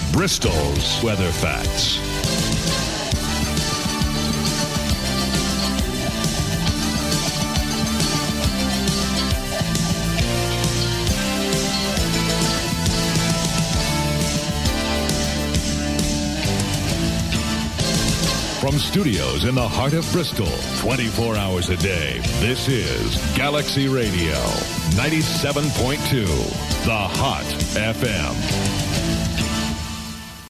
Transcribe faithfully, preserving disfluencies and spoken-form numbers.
Bristol's Weather Facts. From studios in the heart of Bristol, twenty-four hours a day, this is Galaxy Radio, ninety-seven point two, The Hot F M.